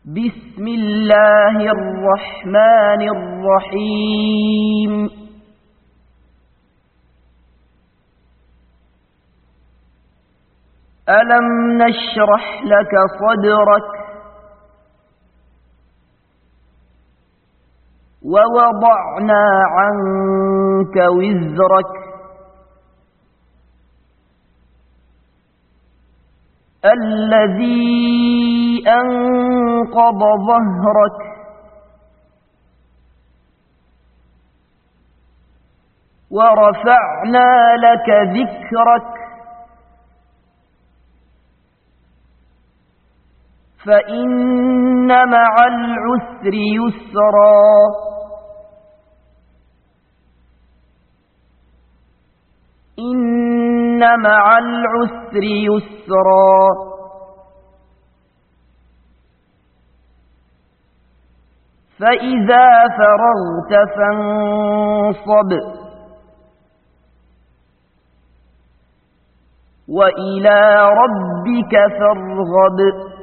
بسم الله الرحمن الرحيم ألم نشرح لك صدرك ووضعنا عنك وزرك الذي أنقض ظهرك ورفعنا لك ذكرك فإن مع العسر يسرا إن مع العسر يسرا فإذا فرغت فانصب وإلى ربك فارغب